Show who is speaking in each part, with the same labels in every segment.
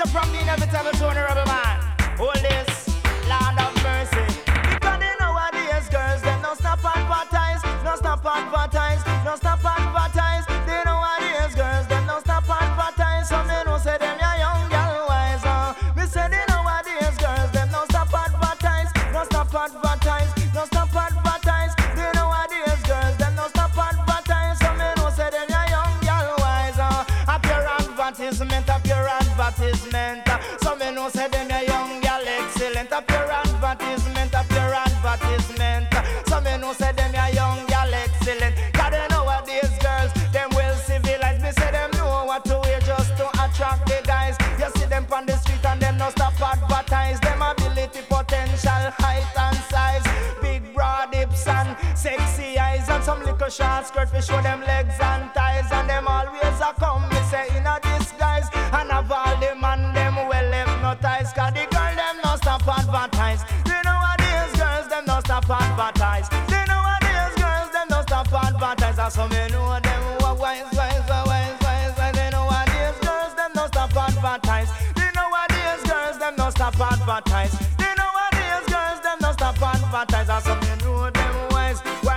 Speaker 1: a from the inevitable to a rebel man. All this, Lord of mercy. Because they nowadays girls, them no stop advertise, no stop advertise, no stop advertise. They nowadays girls, them no stop advertise. So me no say them ya young girl wise. Me say they nowadays girls, them no stop advertise, no stop advertise, no stop advertise. They nowadays girls, them no stop advertise. So me no say them ya young girl wise. Up your advertisement, up your advertisement. So me no say them ya young girl excellent. Up your advertisement, up your advertisement. So me no say them ya young girl excellent. Cause they nowadays girls, them well civilized. Me say them know what to wear just to attract the guys. You see them on the street and them no stop advertise. Them ability, potential, height and size. Big broad hips and sexy eyes. And some little short skirt to show them legs and thighs. And them always a come, me say in a disguise. And have all the man them well hypnotized. Cause the girl them no stop advertise. They nowadays girls them no stop advertise. They nowadays girls them no stop advertise. And so me know them wise. They nowadays girls them no stop advertise. They nowadays girls them no stop advertise. They nowadays girls them no stop advertise. And so me know them wise.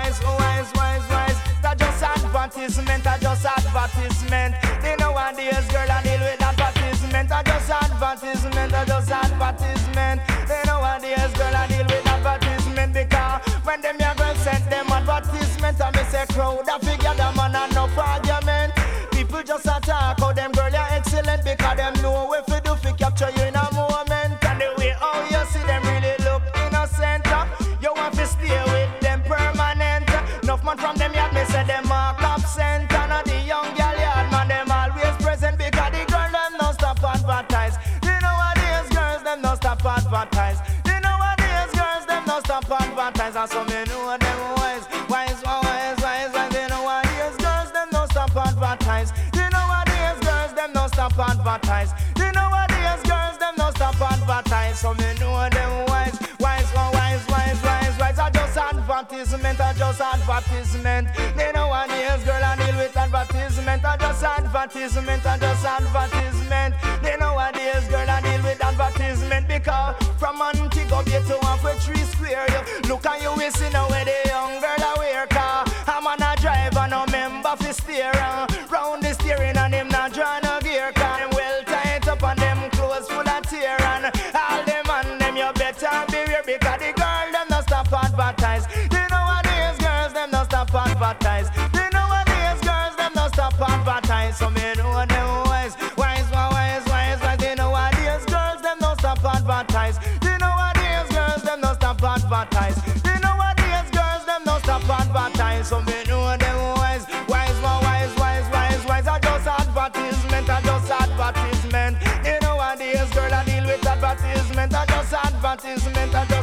Speaker 1: That just advertisement, that just advertisement. They nowadays girl I deal with advertisement. That just advertisement, that just advertisement. They nowadays girl I deal with advertisement. Because when them young girls send them advertisement, I me say crowd I figure them man and no argument. People just attack how them girl are excellent. Because them know if you do fi capture you in a moment. And the way how you see them really look innocent. You want to stay with them permanent. Enough man from them yard me say them mark absent. And the young girl yard man them always present. Because the girl them no stop advertise. They nowadays girls them no stop advertise. They nowadays girls them no stop advertise. And so me know them wise. They nowadays girls them no stop advertise. They nowadays girls them no stop advertise. They nowadays girls them no stop advertise. So me know them wise. I just advertisement, I just advertisement. They nowadays girl I deal with advertisement. I just advertisement, I just advertisement. They nowadays girl I deal with advertisement. Because from Montego Bay to halfway 3 square, you look and you will see now where the young girl I wear car. I'm on a drive and no member fi steer round the steering and him not draw no gear car. Them well tight up and them clothes full of tear. And all them and them you better beware. Because the girl them no stop advertise. They nowadays girls them no stop advertise. They nowadays girls them no stop advertise. So me know them wise. They nowadays girls them no stop advertise. They nowadays girls them no stop advertise. They nowadays girls them no stop advertise. So me know them wise. I just advertisement, I just advertisement. They nowadays girl I deal with advertisement. I just advertisement,